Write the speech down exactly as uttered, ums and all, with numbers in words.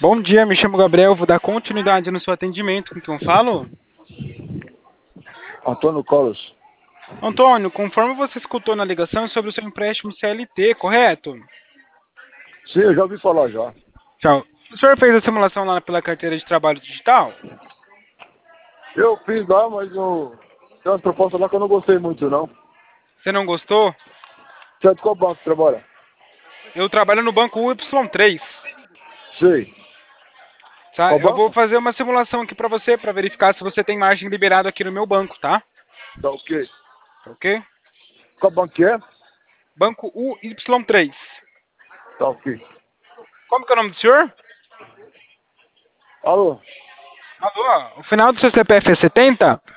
Bom dia, me chamo Gabriel, vou dar continuidade no seu atendimento. Com quem eu falo? Antônio Colos. Antônio, conforme você escutou na ligação é sobre o seu empréstimo C L T, correto? Sim, eu já ouvi falar já. Tchau. O senhor fez a simulação lá pela carteira de trabalho digital? Eu fiz lá, mas eu... tem umas propostas lá que eu não gostei muito, não. Você não gostou? Você é de qual banco que trabalha? Eu trabalho no banco U Y três. Sei. Tá? Qual Eu vou banco? fazer uma simulação aqui para você, para verificar se você tem margem liberada aqui no meu banco, tá? Tá ok. Tá ok? Qual banco que é? Banco U Y três. Tá ok. Como que é o nome do senhor? Alô? Alô? O final do seu C P F é setenta?